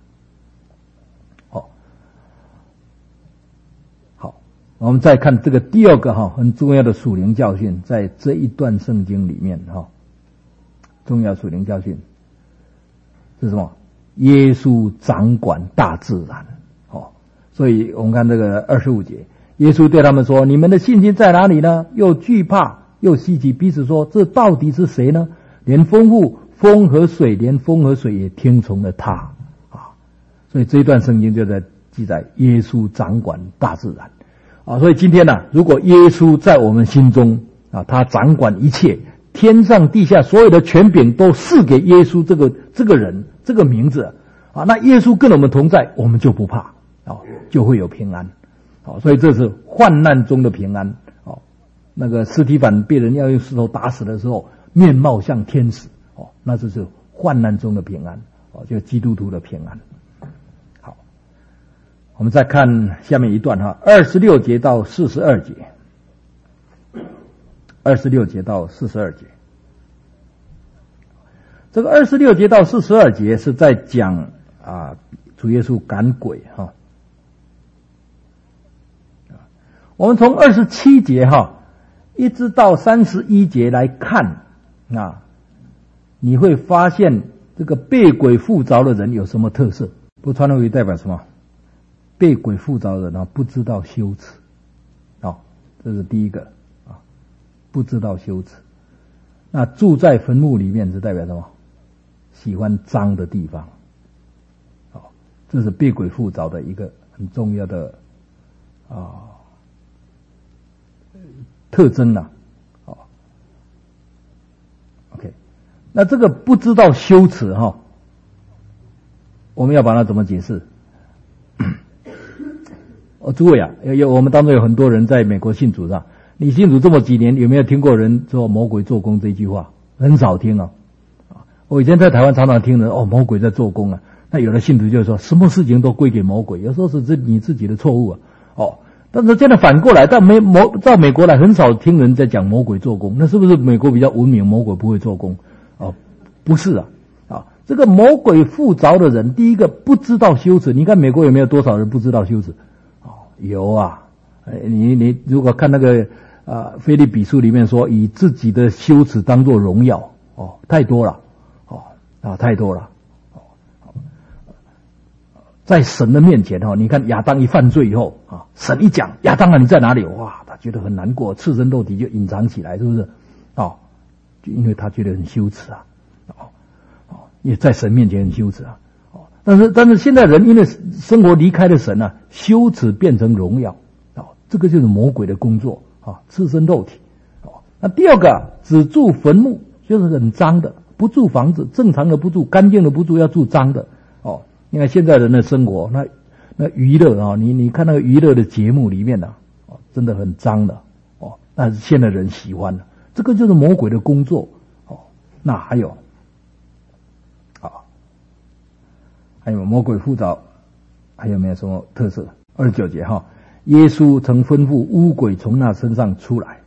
我们再看这个第二个哈很重要的属灵教训，在这一段圣经里面哈，重要属灵教训是什么？耶稣掌管大自然。哦，所以我们看这个二十五节，耶稣对他们说：“你们的信心在哪里呢？”又惧怕又希奇，彼此说：“这到底是谁呢？连风户风和水，连风和水也听从了他。”啊，所以这一段圣经就在记载耶稣掌管大自然。啊，所以今天呢、啊，如果耶稣在我们心中啊，他掌管一切，天上地下所有的权柄都赐给耶稣这个这个人这个名字啊，那耶稣跟我们同在，我们就不怕啊，就会有平安。好，所以这是患难中的平安。哦，那个司提反被人要用石头打死的时候，面貌像天使。哦，那就是患难中的平安。哦，就基督徒的平安。我们再看下面一段哈，二十六节到四十二节，二十六节到四十二节，这个二十六节到四十二节是在讲啊主耶稣赶鬼哈。我们从二十七节哈一直到三十一节来看啊，你会发现这个被鬼附着的人有什么特色？不传福音代表什么？被鬼附着的人啊，不知道羞耻。好，这是第一个啊，不知道羞耻。那住在坟墓里面是代表什么？喜欢脏的地方。好，这是被鬼附着的一个很重要的啊特征啊。好 ，OK， 那这个不知道羞耻哈、哦，我们要把它怎么解释？哦，诸位啊，有有我们当中有很多人在美国信主上，你信主这么几年，有没有听过人说魔鬼做工这句话？很少听啊。我以前在台湾常常听人哦，魔鬼在做工啊。那有的信徒就说，什么事情都归给魔鬼，有时候是这你自己的错误啊。哦，但是现在反过来，到美魔到美国来，很少听人在讲魔鬼做工，那是不是美国比较文明，魔鬼不会做工？哦，不是啊。啊，这个魔鬼附着的人，第一个不知道羞耻。你看美国有没有多少人不知道羞耻？有啊，你你如果看那个啊《腓立比书》里面说，以自己的羞耻当作荣耀，哦，太多了，哦啊，太多了，哦，在神的面前哈，你看亚当一犯罪以后啊，神一讲亚当啊你在哪里？哇，他觉得很难过，赤身肉体就隐藏起来，是不是？哦，就因为他觉得很羞耻啊，哦哦，也在神面前很羞耻啊。但是，但是现在人因为生活离开了神啊，羞耻变成荣耀，啊，这个就是魔鬼的工作啊，赤身肉体。啊，那第二个啊，只住坟墓，就是很脏的，不住房子，正常的不住，干净的不住，要住脏的。哦，因为现在人的生活，那那娱乐啊，你你看那个娱乐的节目里面呢、啊，哦，真的很脏的，哦，但是现在人喜欢的，这个就是魔鬼的工作。哦，那还有。还有魔鬼附着，还有没有什么特色？二十九节哈，耶稣曾吩咐污鬼从那身上出来。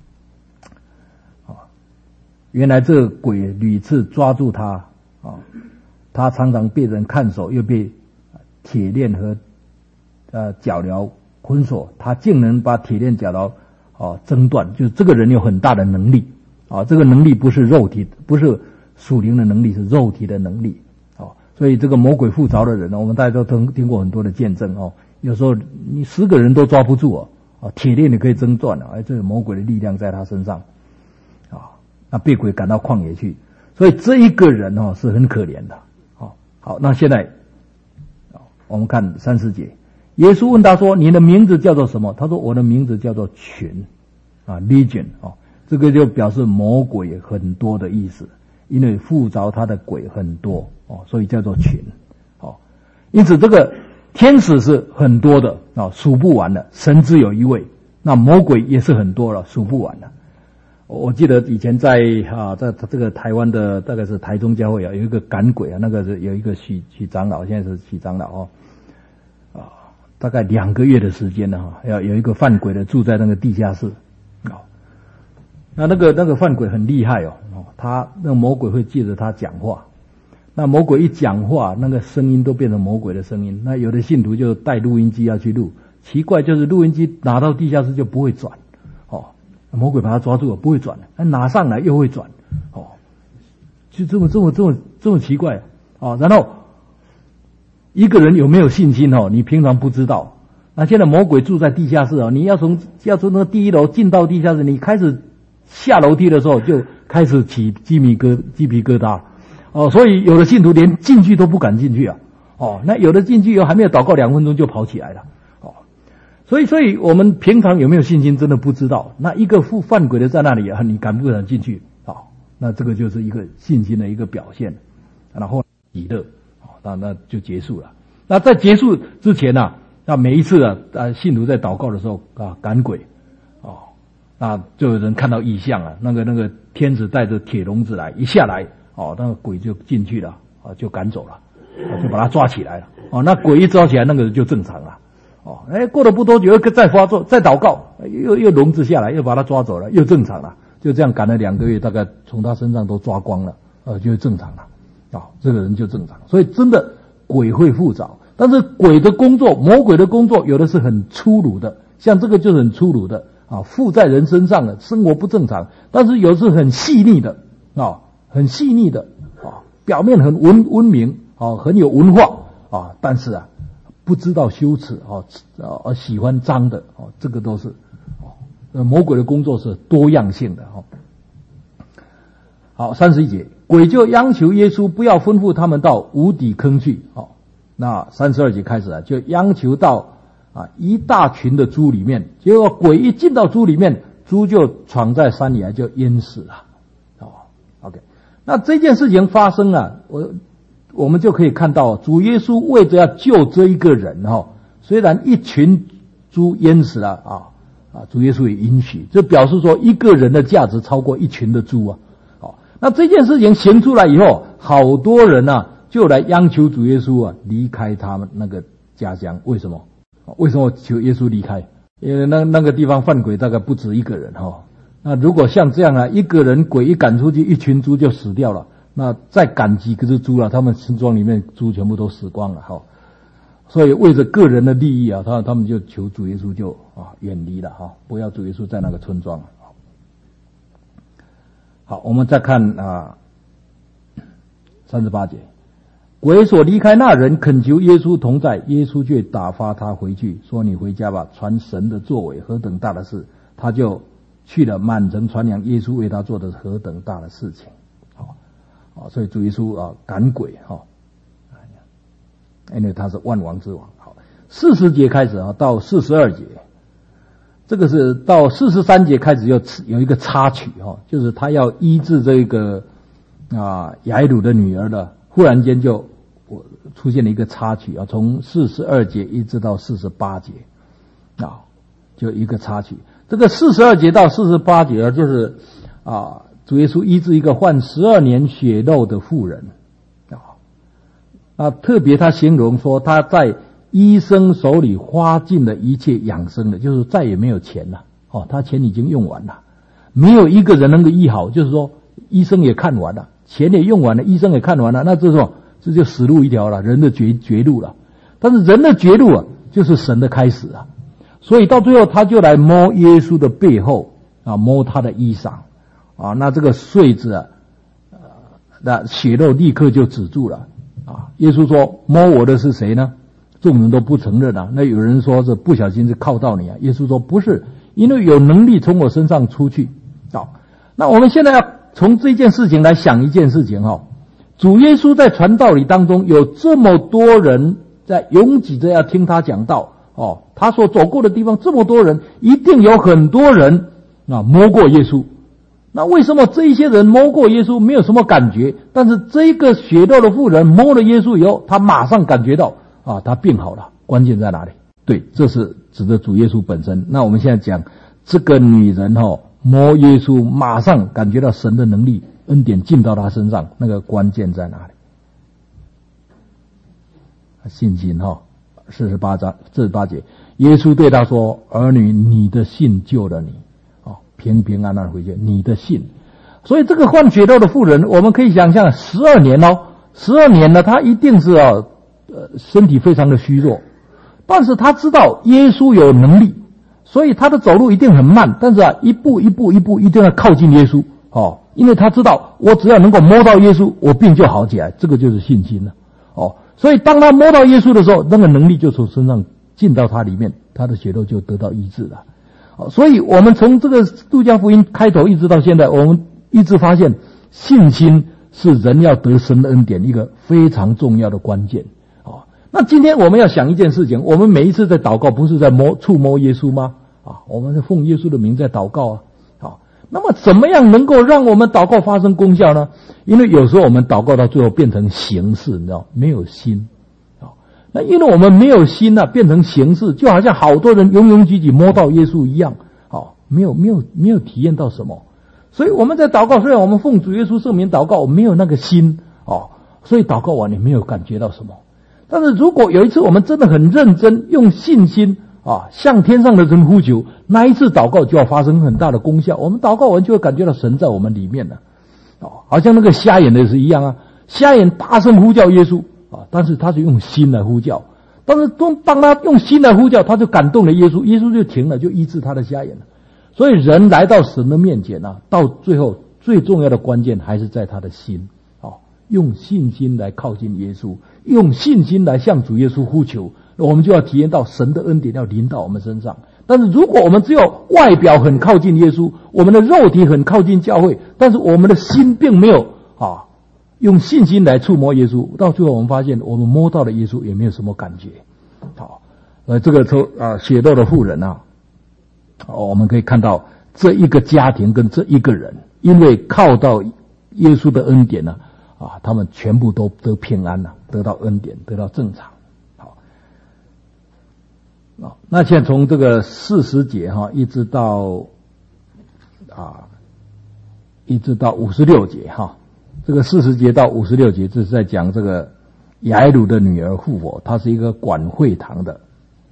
啊，原来这个鬼屡次抓住他啊，他常常被人看守，又被铁链和呃脚镣捆锁，他竟能把铁链脚镣啊挣断。就是这个人有很大的能力啊，这个能力不是肉体，不是属灵的能力，是肉体的能力。所以这个魔鬼附着的人呢，我们大家都听听过很多的见证哦。有时候你十个人都抓不住哦，啊，铁链你可以挣断了，哎，这个魔鬼的力量在他身上，啊，那被鬼赶到旷野去，所以这一个人哦是很可怜的。好，好，那现在，我们看三十节，耶稣问他说：“你的名字叫做什么？”他说：“我的名字叫做群，啊 ，Legion 哦，这个就表示魔鬼很多的意思。”因为附着他的鬼很多哦，所以叫做群哦。因此这个天使是很多的啊，数不完的。神只有一位，那魔鬼也是很多了，数不完的。我记得以前在啊，在这个台湾的大概是台中教会啊，有一个赶鬼啊，那个是有一个许许长老，现在是许长老哦，啊，大概两个月的时间呢哈，要有一个犯鬼的住在那个地下室啊。那那个那个犯鬼很厉害哦，哦，他那个魔鬼会借着他讲话，那魔鬼一讲话，那个声音都变成魔鬼的声音。那有的信徒就带录音机要去录，奇怪就是录音机拿到地下室就不会转，哦，魔鬼把他抓住了，不会转，那拿上来又会转，哦，就这么这么这么这么奇怪哦。然后一个人有没有信心哦？你平常不知道。那现在魔鬼住在地下室哦，你要从要从那个第一楼进到地下室，你开始。下楼梯的时候就开始起鸡皮疙鸡皮疙瘩，哦，所以有的信徒连进去都不敢进去啊，哦，那有的进去以后还没有祷告两分钟就跑起来了，哦，所以所以我们平常有没有信心真的不知道。那一个犯犯鬼的在那里啊，你敢不敢进去？哦，那这个就是一个信心的一个表现，然后喜乐，哦，那那就结束了。那在结束之前呢、啊，那每一次啊啊信徒在祷告的时候啊赶鬼。那就有人看到异象了，那个那个天使带着铁笼子来，一下来，哦，那个鬼就进去了，啊，就赶走了，就把他抓起来了，哦，那鬼一抓起来，那个人就正常了，哦，哎，过了不多久，又再发作，再祷告，又又笼子下来，又把他抓走了，又正常了，就这样赶了两个月，大概从他身上都抓光了，呃，就正常了，啊、哦，这个人就正常。所以真的鬼会附着，但是鬼的工作，魔鬼的工作，有的是很粗鲁的，像这个就是很粗鲁的。 啊，负在人身上的，生活不正常，但是有时很细腻的啊，很细腻的啊，表面很文文明啊，很有文化啊，但是啊，不知道羞耻啊，啊，喜欢脏的啊，这个都是啊，魔鬼的工作是多样性的啊。好，三十一节，鬼就央求耶稣不要吩咐他们到无底坑去。好，那三十二节开始啊，就央求到啊一大群的猪里面，结果鬼一进到猪里面，猪就闯在山里来，就淹死了。哦 ，OK， 那这件事情发生啊，我我们就可以看到，主耶稣为着要救这一个人哈、哦，虽然一群猪淹死了啊啊，主耶稣也允许，这表示说一个人的价值超过一群的猪啊。那这件事情行出来以后，好多人啊就来央求主耶稣啊离开他们那个家乡。为什么？为什么求耶稣离开？因为那那个地方犯鬼大概不止一个人哈、哦。那如果像这样啊，一个人鬼一赶出去，一群猪就死掉了。那再赶几个只猪啊，他们村庄里面猪全部都死光了哈、哦。所以为着个人的利益啊，他他们就求主耶稣就啊远离了哈、哦，不要主耶稣在那个村庄。好，我们再看啊，三十八节，鬼所离开那人恳求耶稣同在，耶稣却打发他回去，说你回家吧，传神的作为何等大的事。他就去了，满城传扬耶稣为他做的何等大的事情。好，啊，所以主耶稣啊赶鬼哈，因为他是万王之王。好，四十节开始啊，到四十二节。这个是到四十三节开始有有一个插曲哈，就是他要医治这个啊雅鲁的女儿的，忽然间就我出现了一个插曲啊，从四十二节一直到四十八节啊，就一个插曲。这个四十二节到四十八节啊，就是啊主耶稣医治一个患十二年血漏的妇人啊，啊特别他形容说他在医生手里花尽了一切养生的，就是再也没有钱了。哦，他钱已经用完了，没有一个人能够医好，就是说医生也看完了，钱也用完了，医生也看完了，那这种这就死路一条了，人的绝绝路了。但是人的绝路啊，就是神的开始啊。所以到最后他就来摸耶稣的背后啊，摸他的衣裳啊，那这个穗子啊，呃，那血肉立刻就止住了啊。耶稣说：“摸我的是谁呢？”众人都不承认啊，那有人说是不小心是靠到你啊。耶稣说不是，因为有能力从我身上出去。好，那我们现在要从这件事情来想一件事情哈、哦。主耶稣在传道理当中有这么多人在拥挤着要听他讲道哦，他所走过的地方这么多人，一定有很多人啊摸过耶稣。那为什么这一些人摸过耶稣没有什么感觉，但是这个血漏的妇人摸了耶稣以后，他马上感觉到啊，他病好了，关键在哪里？对，这是指的主耶稣本身。那我们现在讲这个女人哦，摸耶稣，马上感觉到神的能力、恩典进到她身上，那个关键在哪里？信心哈，四十八章四十八节，耶稣对她说：“儿女，你的信救了你，哦，平平安安回去，你的信。”所以这个患血漏的妇人，我们可以想象，十二年哦，十二年呢，她一定是哦。呃，身体非常的虚弱，但是他知道耶稣有能力，所以他的走路一定很慢，但是啊，一步一步一步一定要靠近耶稣哦，因为他知道我只要能够摸到耶稣，我病就好起来，这个就是信心了哦。所以当他摸到耶稣的时候，那个能力就从身上进到他里面，他的血肉就得到医治了。哦，所以我们从这个路加福音开头一直到现在，我们一直发现信心是人要得神的恩典一个非常重要的关键。那今天我们要想一件事情，我们每一次在祷告不是在摸触摸耶稣吗？啊，我们是奉耶稣的名在祷告啊。好，那么怎么样能够让我们祷告发生功效呢？因为有时候我们祷告到最后变成形式，你知道，没有心。啊，那因为我们没有心啊，变成形式，就好像好多人拥拥挤挤摸到耶稣一样，好，没有没有没有体验到什么。所以我们在祷告，虽然我们奉主耶稣圣名祷告，没有那个心哦，所以祷告完也没有感觉到什么。但是如果有一次我们真的很认真，用信心啊向天上的神呼求，那一次祷告就要发生很大的功效。我们祷告完就会感觉到神在我们里面了，哦，好像那个瞎眼的是一样啊，瞎眼大声呼叫耶稣啊，但是他是用心来呼叫，但是当当他用心来呼叫，他就感动了耶稣，耶稣就停了，就医治他的瞎眼了。 所以人来到神的面前啊，到最后最重要的关键还是在他的心，哦，用信心来靠近耶稣，用信心来向主耶稣呼求，我们就要体验到神的恩典要临到我们身上。但是如果我们只有外表很靠近耶稣，我们的肉体很靠近教会，但是我们的心并没有啊用信心来触摸耶稣，到最后我们发现我们摸到了耶稣也没有什么感觉。好，呃，这个抽啊血漏的妇人啊，哦，我们可以看到这一个家庭跟这一个人，因为靠到耶稣的恩典呢，啊，他们全部都得平安了，得到恩典，得到正常。好，那现在从这个四十节哈，一直到啊，一直到五十六节哈，这个四十节到五十六节，这是在讲这个雅伊鲁的女儿复活，她是一个管会堂的。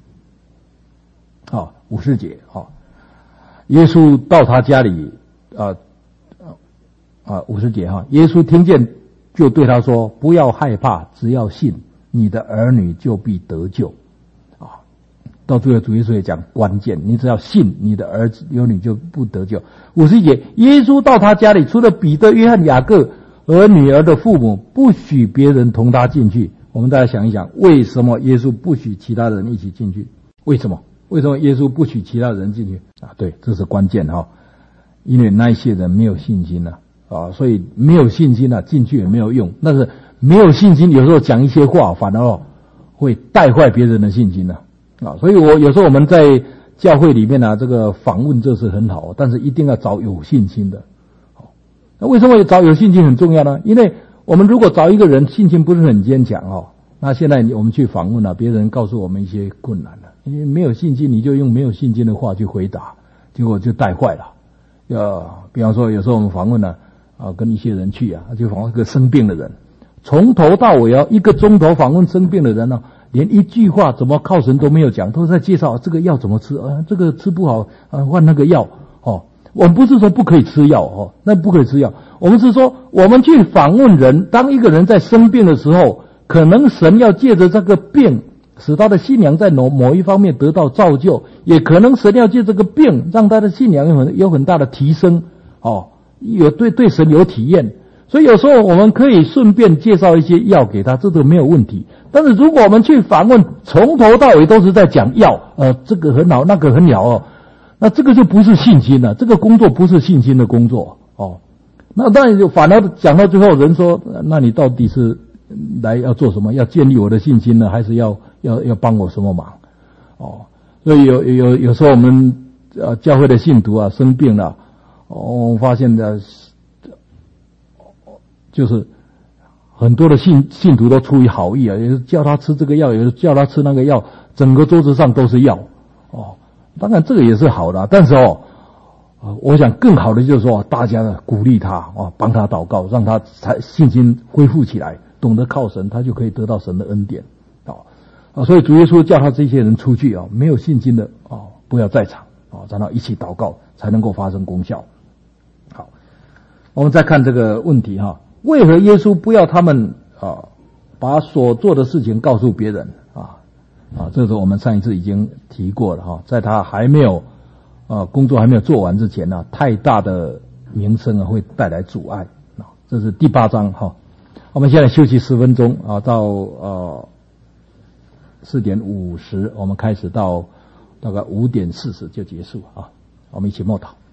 好，五十节哈，耶稣到他家里啊啊，五十节哈，耶稣听见就对他说：“不要害怕，只要信，你的儿女就必得救。”到最后主耶稣也讲关键，你只要信，你的儿子有你就不得救。五十一节，耶稣到他家里，除了彼得、约翰、雅各和女儿的父母，不许别人同他进去。我们大家想一想，为什么耶稣不许其他人一起进去？为什么？为什么耶稣不许其他人进去啊？对，这是关键哈，因为那些人没有信心了 啊, 啊，所以没有信心啊，进去也没有用。但是没有信心，有时候讲一些话，反而会带坏别人的信心了。啊，所以我有时候我们在教会里面呢、啊，这个访问这是很好，但是一定要找有信心的。好，那为什么找有信心很重要呢？因为我们如果找一个人信心不是很坚强哦，那现在我们去访问了、啊，别人告诉我们一些困难了，因为没有信心，你就用没有信心的话去回答，结果就带坏了。要比方说，有时候我们访问了 啊, 啊，跟一些人去啊，就访问一个生病的人，从头到尾要一个钟头访问生病的人呢、啊。连一句话怎么靠神都没有讲，都是在介绍这个药怎么吃啊，这个吃不好啊，换那个药哦。我们不是说不可以吃药哦，那不可以吃药。我们是说，我们去访问人，当一个人在生病的时候，可能神要借着这个病，使他的信仰在某某一方面得到造就，也可能神要借这个病，让他的信仰有很有很大的提升哦，有对对神有体验。所以有时候我们可以顺便介绍一些药给他，这都没有问题。但是如果我们去访问，从头到尾都是在讲药，呃，这个很好，那个很好哦，那这个就不是信心了，这个工作不是信心的工作哦。那当然就反而讲到最后，人说，那你到底是来要做什么？要建立我的信心呢，还是要要要帮我什么忙？哦，所以有有有时候我们呃教会的信徒啊生病了，哦，我发现的。就是很多的信信徒都出于好意啊，有的叫他吃这个药，有的叫他吃那个药，整个桌子上都是药哦。当然这个也是好的，但是哦，我想更好的就是说，大家呢鼓励他啊，帮他祷告，让他才信心恢复起来，懂得靠神，他就可以得到神的恩典啊啊。所以主耶稣叫他这些人出去啊，没有信心的啊，不要在场啊，让他一起祷告，才能够发生功效。好，我们再看这个问题哈。为何耶稣不要他们啊把所做的事情告诉别人啊啊？这是我们上一次已经提过了哈，在他还没有啊工作还没有做完之前呢、啊，太大的名声啊会带来阻碍啊。这是第八章哈。我们现在休息十分钟啊，到呃四点五十，我们开始到大概五点四十就结束啊。我们一起默祷。